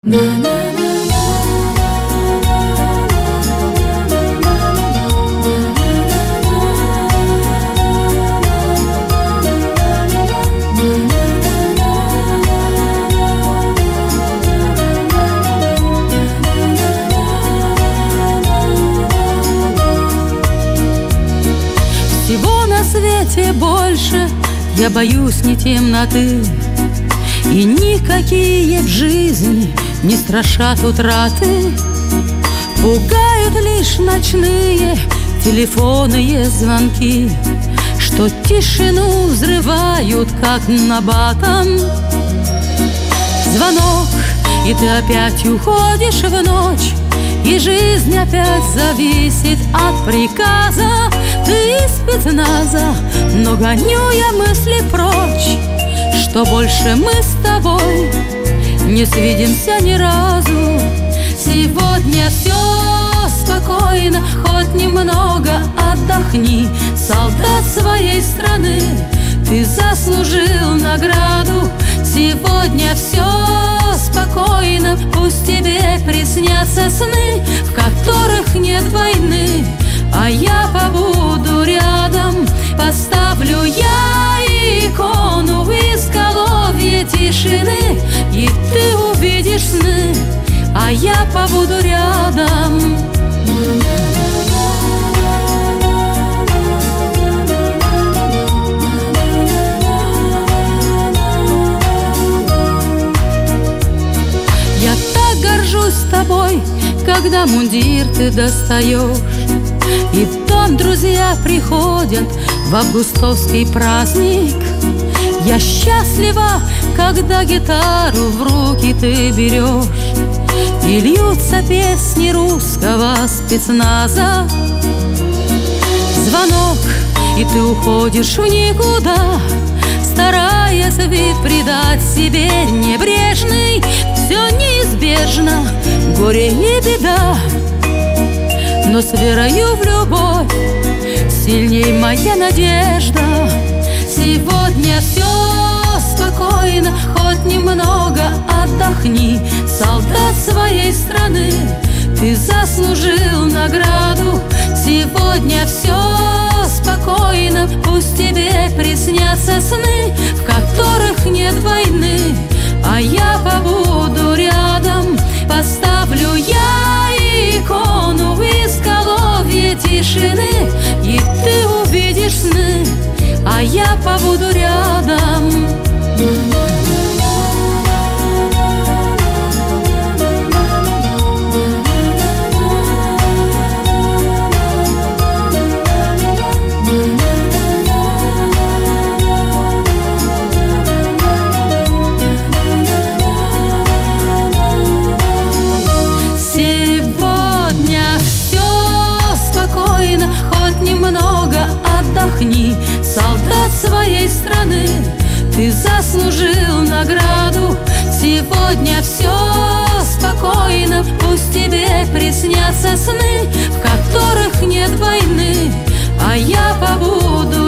Всего на свете больше я боюсь не темноты, и никакие в жизни не страшат утраты. Пугают лишь ночные телефонные звонки, что тишину взрывают, как набатом. Звонок, и ты опять уходишь в ночь, и жизнь опять зависит от приказа. Ты из спецназа, но гоню я мысли прочь, что больше мы с тобой не свидимся ни разу. Сегодня все спокойно, хоть немного отдохни, солдат своей страны, ты заслужил награду. Сегодня все спокойно, пусть тебе приснятся сны, в которых нет войны, а я побуду рядом. Поставлю я икону в изголовье тишины, и ты увидишь сны, а я побуду рядом. Я так горжусь тобой, когда мундир ты достаешь, и в дом друзья приходят в августовский праздник. Я счастлива, когда гитару в руки ты берешь, и льются песни русского спецназа. Звонок, и ты уходишь в никуда, стараясь вид придать себе небрежный. Все неизбежно, горе и беда, но с верою в любовь сильней моя надежда. Сегодня все спокойно, хоть немного отдохни, солдат своей страны, ты заслужил награду. Сегодня все спокойно, пусть тебе приснятся сны, в которых нет войны, а я побуду рядом. Поставлю я икону в изголовье тишины, и ты увидишь сны, а я побуду рядом. Немного отдохни, солдат своей страны, ты заслужил награду. Сегодня все спокойно, пусть тебе приснятся сны, в которых нет войны, а я побуду